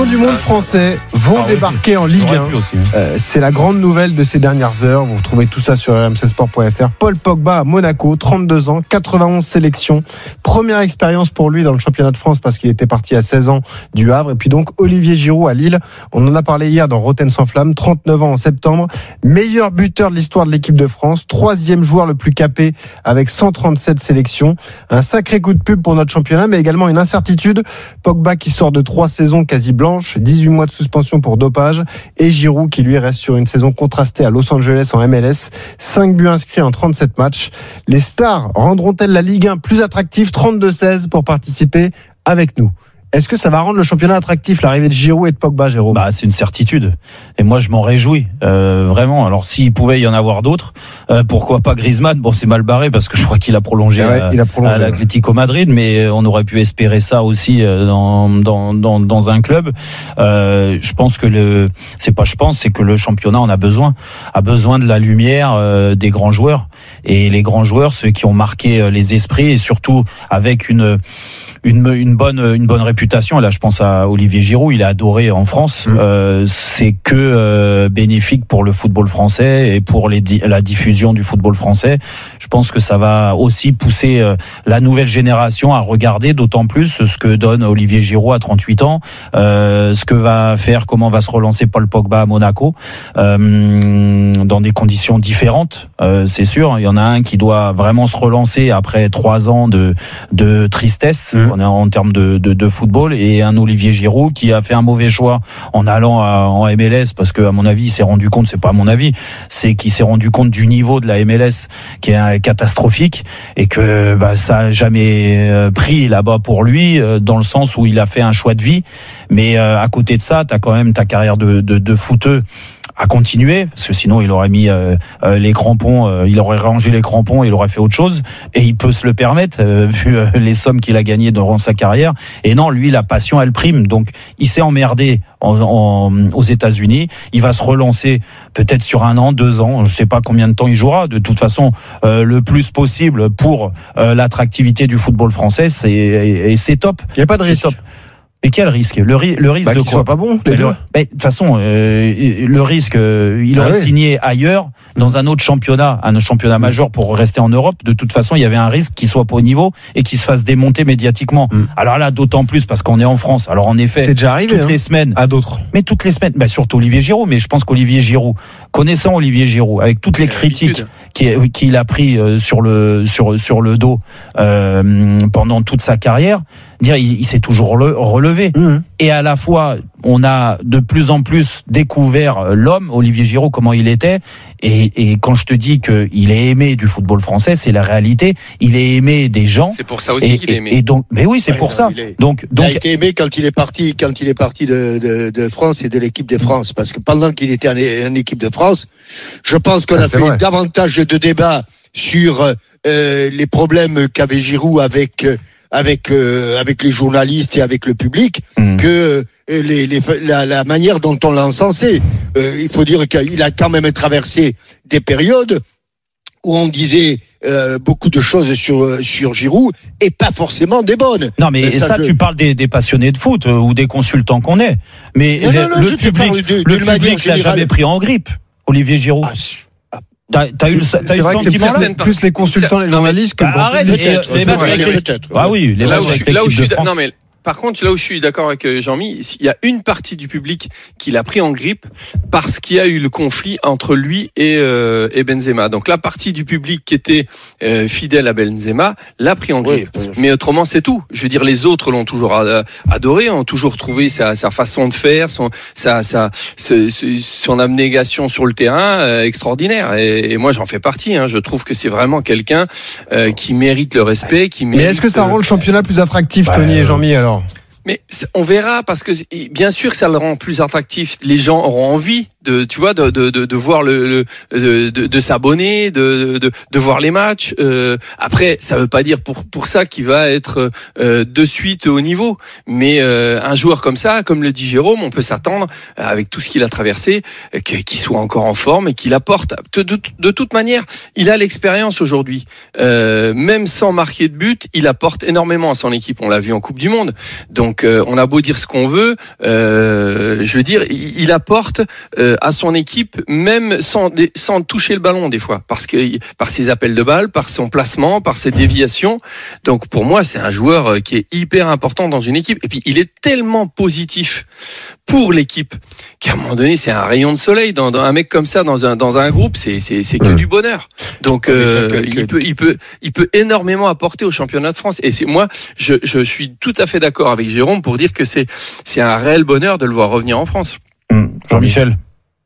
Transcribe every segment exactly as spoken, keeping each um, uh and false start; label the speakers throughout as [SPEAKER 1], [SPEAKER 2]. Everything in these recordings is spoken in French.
[SPEAKER 1] champions du monde français vont ah, débarquer oui. en Ligue un. Aussi, hein. euh, c'est la grande nouvelle de ces dernières heures. Vous retrouvez tout ça sur r m c sport point f r. Paul Pogba à Monaco, trente-deux ans, quatre-vingt-onze sélections. Première expérience pour lui dans le championnat de France parce qu'il était parti à seize ans du Havre. Et puis donc Olivier Giroud à Lille. On en a parlé hier dans Rotten sans flamme. trente-neuf ans en septembre. Meilleur buteur de l'histoire de l'équipe de France. Troisième joueur le plus capé avec cent trente-sept sélections. Un sacré coup de pub pour notre championnat, mais également une incertitude. Pogba qui sort de trois saisons quasi blanches, dix-huit mois de suspension pour dopage, et Giroud qui lui reste sur une saison contrastée à Los Angeles en M L S, cinq buts inscrits en trente-sept matchs. Les stars rendront-elles la Ligue un plus attractive? Trente-deux seize pour participer avec nous. Est-ce que ça va rendre le championnat attractif, l'arrivée de Giroud et de Pogba, Jérôme?
[SPEAKER 2] Bah, c'est une certitude. Et moi, je m'en réjouis, euh, vraiment. Alors, s'il pouvait y en avoir d'autres, euh, pourquoi pas Griezmann? Bon, c'est mal barré parce que je crois qu'il a prolongé, ouais, à, il a prolongé à l'Atlético Madrid, mais on aurait pu espérer ça aussi dans dans dans, dans un club. Euh, je pense que le, c'est pas, je pense, c'est que le championnat en a besoin, a besoin de la lumière euh, des grands joueurs. Et les grands joueurs, ceux qui ont marqué les esprits, et surtout avec une une une bonne une bonne réputation. Et là, je pense à Olivier Giroud, il est adoré en France. Mmh. Euh, c'est que euh, bénéfique pour le football français et pour les di- la diffusion du football français. Je pense que ça va aussi pousser euh, la nouvelle génération à regarder d'autant plus ce que donne Olivier Giroud à trente-huit ans, euh, ce que va faire, comment va se relancer Paul Pogba à Monaco, euh, dans des conditions différentes. Euh, c'est sûr, il y en a un qui doit vraiment se relancer après trois ans de de tristesse mmh. en, en termes de, de de football. Et un Olivier Giroud qui a fait un mauvais choix en allant à, en M L S parce que à mon avis il s'est rendu compte, c'est pas à mon avis, c'est qu'il s'est rendu compte du niveau de la M L S qui est catastrophique et que bah, ça a jamais pris là-bas pour lui dans le sens où il a fait un choix de vie. Mais euh, à côté de ça, t'as quand même ta carrière de de, de footeux à continuer, parce que sinon il aurait mis euh, euh, les crampons, euh, il aurait rangé les crampons et il aurait fait autre chose, et il peut se le permettre euh, vu euh, les sommes qu'il a gagnées durant sa carrière. Et non, lui la passion elle prime, donc il s'est emmerdé en, en, aux États-Unis, il va se relancer peut-être sur un an, deux ans, je sais pas combien de temps il jouera. De toute façon, euh, le plus possible pour euh, l'attractivité du football français, c'est et, et c'est top.
[SPEAKER 1] Il y a pas de risque.
[SPEAKER 2] Et quel risque? Le, ri- le risque
[SPEAKER 1] bah,
[SPEAKER 2] de
[SPEAKER 1] qu'il
[SPEAKER 2] quoi?
[SPEAKER 1] soit pas bon.
[SPEAKER 2] De toute façon, euh, le risque, euh, il aurait ah oui. signé ailleurs, dans un autre championnat, un championnat majeur pour rester en Europe. De toute façon, il y avait un risque qu'il soit pas au niveau et qu'il se fasse démonter médiatiquement. Mm. Alors là, d'autant plus parce qu'on est en France. Alors en effet,
[SPEAKER 1] c'est déjà arrivé,
[SPEAKER 2] toutes
[SPEAKER 1] hein,
[SPEAKER 2] les semaines,
[SPEAKER 1] à d'autres.
[SPEAKER 2] Mais toutes les semaines, bah, surtout Olivier Giroud. Mais je pense qu'Olivier Giroud, connaissant Olivier Giroud, avec toutes les critiques qu'il, qu'il a pris euh, sur le sur sur le dos euh, pendant toute sa carrière, dire il, il s'est toujours relevé. Mmh. Et à la fois, on a de plus en plus découvert l'homme, Olivier Giroud, comment il était. Et, et quand je te dis qu'il est aimé du football français, c'est la réalité. Il est aimé des gens.
[SPEAKER 3] C'est pour ça aussi
[SPEAKER 2] et,
[SPEAKER 3] qu'il est aimé.
[SPEAKER 2] Et donc, mais oui, c'est ouais, pour non, ça.
[SPEAKER 4] Il est,
[SPEAKER 2] donc, donc,
[SPEAKER 4] il a été aimé quand il est parti, quand il est parti de, de, de France et de l'équipe de France, parce que pendant qu'il était en, en équipe de France, je pense qu'on ça, a fait vrai. davantage de débats sur euh, les problèmes qu'avait Giroud avec. Euh, avec euh, avec les journalistes et avec le public mmh. que euh, les, les la, la manière dont on l'a encensé. Euh, il faut dire qu'il a quand même traversé des périodes où on disait euh, beaucoup de choses sur sur Giroud et pas forcément des bonnes.
[SPEAKER 2] Non mais ça, ça je... tu parles des, des passionnés de foot euh, ou des consultants qu'on est. Mais
[SPEAKER 4] non,
[SPEAKER 2] le,
[SPEAKER 4] non, non,
[SPEAKER 2] le public
[SPEAKER 4] de,
[SPEAKER 2] le public l'a jamais pris en grippe. Olivier Giroud. Ah, T'as, t'as eu le, t'as
[SPEAKER 1] c'est
[SPEAKER 2] eu
[SPEAKER 1] vrai
[SPEAKER 2] le sentiment
[SPEAKER 1] que c'est plus, plus les consultants, les journalistes que
[SPEAKER 2] bah, arrête,
[SPEAKER 4] peut-être,
[SPEAKER 2] les, les matchs avec les, ah oui, les
[SPEAKER 3] là
[SPEAKER 2] matchs
[SPEAKER 3] où
[SPEAKER 2] avec
[SPEAKER 3] je, là où je suis,
[SPEAKER 2] de France.
[SPEAKER 3] non mais par contre, là où je suis d'accord avec Jean-Mi, il y a une partie du public qui l'a pris en grippe parce qu'il y a eu le conflit entre lui et, euh, et Benzema. Donc la partie du public qui était euh, fidèle à Benzema l'a pris en grippe. Oui, mais autrement, c'est tout. Je veux dire, les autres l'ont toujours adoré, ont toujours trouvé sa, sa façon de faire, son, sa, sa, sa, son abnégation sur le terrain euh, extraordinaire. Et, et moi, j'en fais partie. Hein. Je trouve que c'est vraiment quelqu'un euh, qui mérite le respect. Qui mérite,
[SPEAKER 1] mais est-ce que ça rend le championnat plus attractif, bah, Tony et Jean-Mi, alors?
[SPEAKER 3] Mais on verra, parce que bien sûr que ça le rend plus attractif. Les gens auront envie de, tu vois, de de de, de voir le, le de, de, de s'abonner, de, de de voir les matchs. Euh, après, ça veut pas dire pour pour ça qu'il va être euh, de suite au niveau. Mais euh, un joueur comme ça, comme le dit Jérôme, on peut s'attendre avec tout ce qu'il a traversé, qu'il soit encore en forme et qu'il apporte. De, de, de toute manière, il a l'expérience aujourd'hui. Euh, même sans marquer de but, il apporte énormément à son équipe. On l'a vu en Coupe du Monde. Donc Donc euh, on a beau dire ce qu'on veut, euh, je veux dire, il, il apporte euh, à son équipe même sans sans toucher le ballon des fois, parce que par ses appels de balles, par son placement, par ses déviations. Donc pour moi, c'est un joueur qui est hyper important dans une équipe. Et puis il est tellement positif pour l'équipe qu'à un moment donné, c'est un rayon de soleil. Dans, dans un mec comme ça, dans un dans un groupe, c'est c'est c'est que mmh. du bonheur. Donc euh, il peut il peut il peut énormément apporter au championnat de France. Et c'est moi, je je suis tout à fait d'accord avec Jérôme pour dire que c'est c'est un réel bonheur de le voir revenir en France.
[SPEAKER 2] Mmh. Jean-Michel,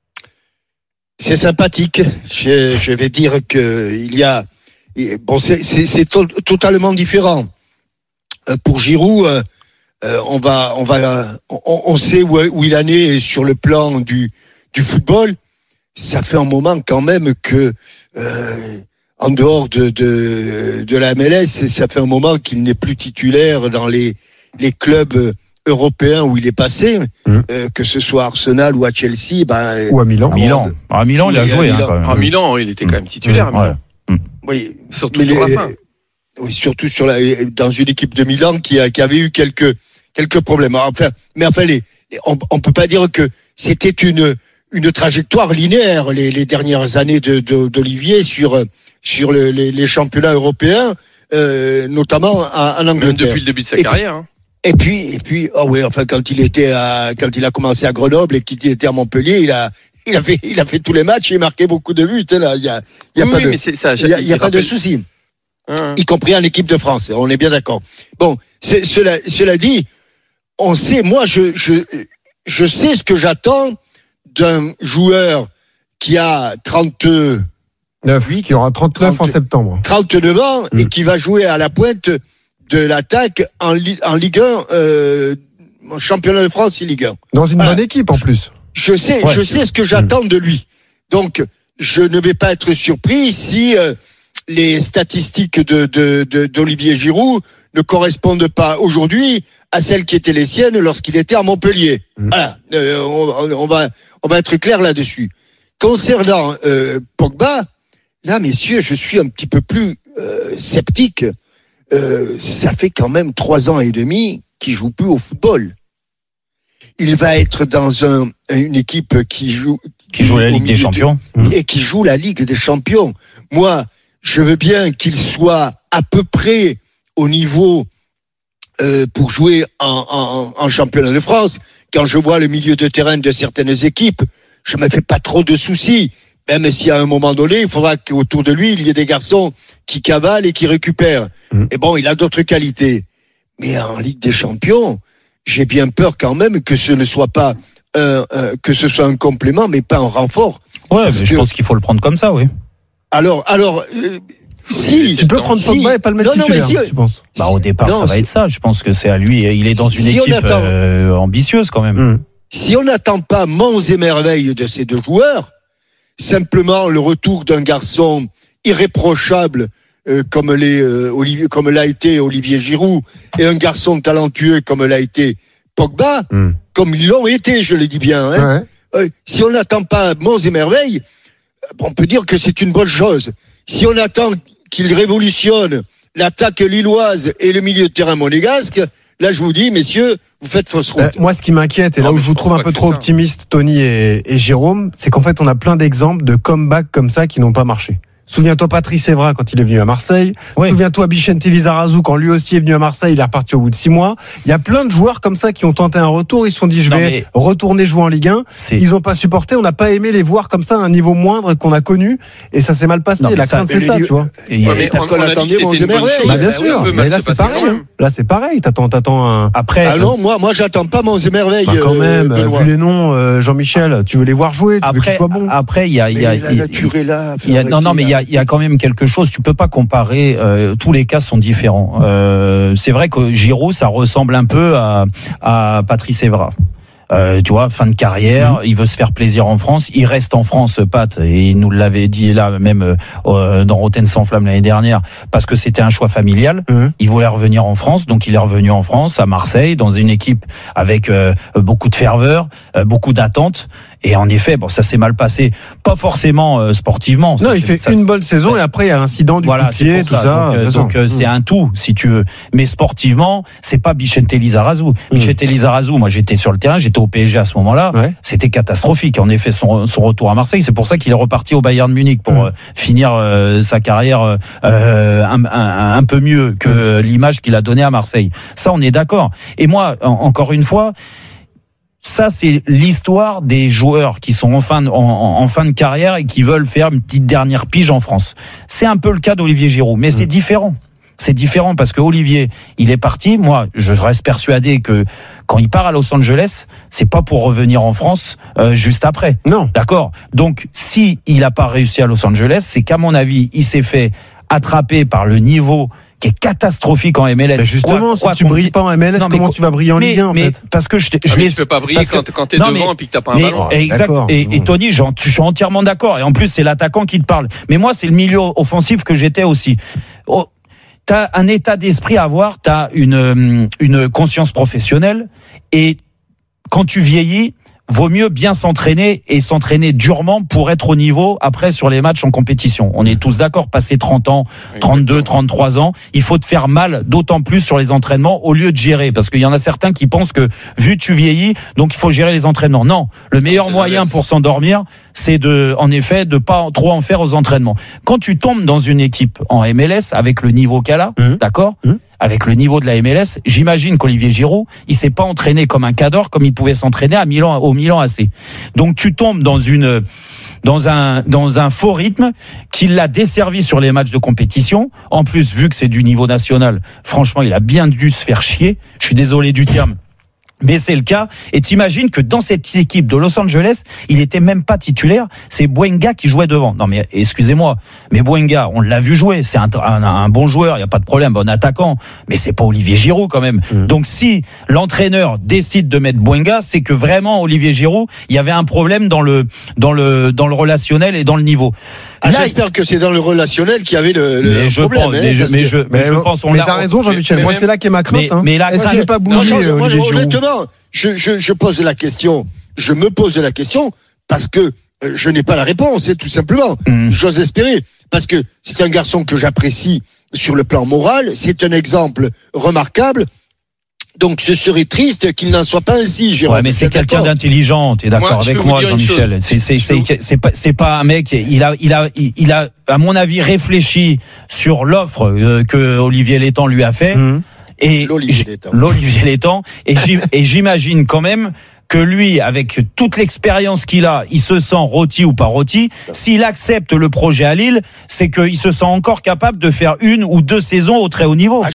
[SPEAKER 4] c'est sympathique. Je, je vais dire que il y a bon, c'est c'est, c'est to- totalement différent. Euh, pour Giroud. Euh, Euh, on va, on va, on, on sait où, où il en est sur le plan du du football. Ça fait un moment quand même que, euh, en dehors de de de la M L S, ça fait un moment qu'il n'est plus titulaire dans les les clubs européens où il est passé, mmh. euh, que ce soit à Arsenal ou à Chelsea, ben
[SPEAKER 1] ou à Milan.
[SPEAKER 2] À Milan, à Milan, il a joué. À Milan, hein,
[SPEAKER 3] à Milan il était quand même titulaire. Mmh. À Milan.
[SPEAKER 2] Ouais.
[SPEAKER 4] Oui,
[SPEAKER 3] surtout sur
[SPEAKER 4] les,
[SPEAKER 3] la fin.
[SPEAKER 4] Oui, surtout sur la dans une équipe de Milan qui a qui avait eu quelques quelques problèmes. Enfin, mais enfin, les, on, on peut pas dire que c'était une une trajectoire linéaire les, les dernières années de, de d'Olivier sur sur le, les, les championnats européens, euh, notamment en, en Angleterre.
[SPEAKER 3] Même depuis le début de sa
[SPEAKER 4] et
[SPEAKER 3] carrière. Hein.
[SPEAKER 4] Et puis et puis oh ouais, enfin quand il était à quand il a commencé à Grenoble et qu'il était à Montpellier, il a il a fait il a fait tous les matchs, il a marqué beaucoup de buts. Là, il y a il y a
[SPEAKER 3] oui,
[SPEAKER 4] pas
[SPEAKER 3] oui,
[SPEAKER 4] de
[SPEAKER 3] mais c'est ça,
[SPEAKER 4] il y a, il y a pas rappelle... de souci. Hum. Y compris en équipe de France, on est bien d'accord. Bon, c'est, cela cela dit. On sait, moi, je, je, je sais ce que j'attends d'un joueur qui a trente-neuf,
[SPEAKER 1] qui aura trente-neuf trente, en septembre.
[SPEAKER 4] trente-neuf ans mmh. et qui va jouer à la pointe de l'attaque en, en Ligue un, euh, championnat de France et Ligue un.
[SPEAKER 1] Dans une voilà. bonne équipe en plus.
[SPEAKER 4] Je sais, ouais, je sais ce que j'attends mmh. de lui. Donc, je ne vais pas être surpris si euh, les statistiques de, de, de, d'Olivier Giroud ne correspondent pas aujourd'hui à celles qui étaient les siennes lorsqu'il était à Montpellier. Mmh. Voilà, euh, on, on va on va être clair là-dessus. Concernant euh, Pogba, là, messieurs, je suis un petit peu plus euh, sceptique. Euh, ça fait quand même trois ans et demi qu'il joue plus au football. Il va être dans un une équipe qui joue
[SPEAKER 2] qui, qui joue la Ligue des Champions
[SPEAKER 4] de, et qui joue la Ligue des Champions. Moi, je veux bien qu'il soit à peu près au niveau euh, pour jouer en, en, en championnat de France. Quand je vois le milieu de terrain de certaines équipes, je me fais pas trop de soucis. Même si à un moment donné, il faudra qu'autour de lui, il y ait des garçons qui cavalent et qui récupèrent. Mmh. Et bon, il a d'autres qualités. Mais en Ligue des Champions, j'ai bien peur quand même que ce ne soit pas euh, euh, que ce soit un complément, mais pas un renfort.
[SPEAKER 2] Ouais, mais que... je pense qu'il faut le prendre comme ça, oui.
[SPEAKER 4] Alors, alors. Euh,
[SPEAKER 1] Si, tu peux prendre Pogba si. et pas le mettre non, titulaire, non, mais si, tu penses
[SPEAKER 2] bah, au départ, non, ça va être ça. Je pense que c'est à lui. Il est dans une si équipe attend, euh, ambitieuse quand même. Mmh.
[SPEAKER 4] Si on n'attend pas monts et merveilles de ces deux joueurs, simplement le retour d'un garçon irréprochable euh, comme, les, euh, Olivier, comme l'a été Olivier Giroud et un garçon talentueux comme l'a été Pogba, mmh. comme ils l'ont été, je le dis bien. Hein. Ouais. Euh, si on n'attend pas monts et merveilles, on peut dire que c'est une bonne chose. Si on attend qu'il révolutionne l'attaque lilloise et le milieu de terrain monégasque, là, je vous dis, messieurs, vous faites fausse route. Euh,
[SPEAKER 1] moi, ce qui m'inquiète, et là non, où je vous trouve un peu trop optimiste, Tony et, et Jérôme, c'est qu'en fait, on a plein d'exemples de comeback comme ça qui n'ont pas marché. Souviens-toi Patrice Evra quand il est venu à Marseille. Oui. Souviens-toi Bichente Lizarazu quand lui aussi est venu à Marseille, il est reparti au bout de six mois. Il y a plein de joueurs comme ça qui ont tenté un retour. Ils se sont dit je vais retourner jouer en Ligue un. C'est... Ils ont pas supporté. On n'a pas aimé les voir comme ça à un niveau moindre qu'on a connu et ça s'est mal passé. Non, la crainte c'est ça, tu vois.
[SPEAKER 4] Et ouais, mais parce qu'on attendait mon merveille.
[SPEAKER 1] Bah bien sûr. Oui, mais là c'est pareil. Hein. Là c'est pareil. T'attends, t'attends un.
[SPEAKER 4] Après. Ah non, moi, moi j'attends pas mon merveille.
[SPEAKER 1] Bah quand même. Vu les noms, Jean-Michel, tu veux les voir jouer. Tu veux qu'ils soient bons.
[SPEAKER 2] Après, il y a, il y a,
[SPEAKER 4] la nature est là.
[SPEAKER 2] Non, non, mais il y a, il y a quand même quelque chose, tu peux pas comparer, euh, tous les cas sont différents. Euh, c'est vrai que Giroud, ça ressemble un peu à, à Patrice Evra. Euh, tu vois, fin de carrière, mmh. il veut se faire plaisir en France, il reste en France, Pat, et il nous l'avait dit là même euh, dans Rotten sans flamme l'année dernière, parce que c'était un choix familial. Mmh. Il voulait revenir en France, donc il est revenu en France, à Marseille, dans une équipe avec euh, beaucoup de ferveur, euh, beaucoup d'attentes. Et en effet, bon, ça s'est mal passé, pas forcément euh, sportivement.
[SPEAKER 1] Non,
[SPEAKER 2] ça,
[SPEAKER 1] il fait
[SPEAKER 2] ça,
[SPEAKER 1] une bonne saison et après il y a l'incident du
[SPEAKER 2] voilà,
[SPEAKER 1] coup de pied, tout
[SPEAKER 2] ça.
[SPEAKER 1] ça.
[SPEAKER 2] Donc, euh, donc euh, mmh. c'est un tout, si tu veux. Mais sportivement, c'est pas Vicente Lizarazu. Mmh. Vicente Lizarazu, moi j'étais sur le terrain, j'étais au P S G à ce moment-là. Ouais. C'était catastrophique. En effet, son, son retour à Marseille, c'est pour ça qu'il est reparti au Bayern Munich pour mmh. euh, finir euh, sa carrière euh, un, un, un peu mieux que mmh. l'image qu'il a donnée à Marseille. Ça, on est d'accord. Et moi, en, encore une fois. Ça, c'est l'histoire des joueurs qui sont en fin, de, en, en fin de carrière et qui veulent faire une petite dernière pige en France. C'est un peu le cas d'Olivier Giroud, mais mmh. c'est différent. C'est différent parce que Olivier, il est parti. Moi, je reste persuadé que quand il part à Los Angeles, c'est pas pour revenir en France euh, juste après.
[SPEAKER 1] Non.
[SPEAKER 2] D'accord. Donc, si il a pas réussi à Los Angeles, c'est qu'à mon avis, il s'est fait attraper par le niveau qui est catastrophique en M L S.
[SPEAKER 1] Mais justement, quoi, si quoi tu brilles dit... pas en M L S, non, comment quoi... tu vas briller en Ligue un, en
[SPEAKER 2] mais,
[SPEAKER 1] fait?
[SPEAKER 2] Parce que je,
[SPEAKER 3] ah,
[SPEAKER 2] je
[SPEAKER 3] mais tu peux pas briller quand, que... quand t'es non, devant mais, et puis que t'as pas un
[SPEAKER 2] mais,
[SPEAKER 3] ballon.
[SPEAKER 2] Exact. Et, et Tony, je suis entièrement d'accord. Et en plus, c'est l'attaquant qui te parle. Mais moi, c'est le milieu offensif que j'étais aussi. Oh, t'as un état d'esprit à avoir, t'as une, une conscience professionnelle. Et quand tu vieillis, vaut mieux bien s'entraîner et s'entraîner durement pour être au niveau après sur les matchs en compétition. On est tous d'accord, passer trente ans, trente-deux, trente-trois ans, il faut te faire mal, d'autant plus sur les entraînements au lieu de gérer. Parce qu'il y en a certains qui pensent que vu que tu vieillis, donc il faut gérer les entraînements. Non, le meilleur c'est moyen pour s'endormir, c'est de, en effet, de pas trop en faire aux entraînements. Quand tu tombes dans une équipe en M L S avec le niveau qu'elle a, mmh. d'accord mmh. avec le niveau de la M L S, j'imagine qu'Olivier Giroud, il s'est pas entraîné comme un cadre comme il pouvait s'entraîner à Milan, au Milan A C. Donc tu tombes dans une, dans un, dans un faux rythme qui l'a desservi sur les matchs de compétition. En plus, vu que c'est du niveau national, franchement, il a bien dû se faire chier. Je suis désolé du terme. Mais c'est le cas. Et t'imagines que dans cette équipe de Los Angeles, il était même pas titulaire. C'est Boenga qui jouait devant. Non mais excusez-moi, mais Boenga, on l'a vu jouer. C'est un, un, un bon joueur, il y a pas de problème, bon attaquant. Mais c'est pas Olivier Giroud quand même. Mmh. Donc si l'entraîneur décide de mettre Boenga, c'est que vraiment Olivier Giroud, il y avait un problème dans le dans le dans le relationnel et dans le niveau.
[SPEAKER 4] Ah, Là, j'espère que c'est dans le relationnel qu'il y avait le, le
[SPEAKER 2] mais je
[SPEAKER 4] problème.
[SPEAKER 2] Pense, hein, mais, je, mais, je, mais je pense, on
[SPEAKER 1] mais
[SPEAKER 2] l'a.
[SPEAKER 1] T'as raison, Jean-Michel. Moi, c'est là qu'est ma crainte. Mais,
[SPEAKER 2] hein. mais là,
[SPEAKER 1] est-ce qu'il n'est pas bougé,
[SPEAKER 4] non,
[SPEAKER 1] euh,
[SPEAKER 4] moi, honnêtement, je, je, je pose la question. Je me pose la question parce que euh, je n'ai pas la réponse, c'est tout simplement. Mm. J'ose espérer parce que c'est un garçon que j'apprécie sur le plan moral. C'est un exemple remarquable. Donc, ce serait triste qu'il n'en soit pas ainsi, Jérôme.
[SPEAKER 2] Ouais, mais c'est quelqu'un d'intelligent, t'es d'accord moi, avec moi, Jean-Michel. C'est, c'est, c'est, c'est pas, c'est pas un mec, il a, il a, il a, à mon avis, réfléchi sur l'offre euh, que Olivier Létang lui a fait. Mmh. Et
[SPEAKER 4] L'Olivier Létang.
[SPEAKER 2] L'Olivier Létang. Et, j'im, et j'imagine quand même que lui, avec toute l'expérience qu'il a, il se sent rôti ou pas rôti. S'il accepte le projet à Lille, c'est qu'il se sent encore capable de faire une ou deux saisons au très haut niveau.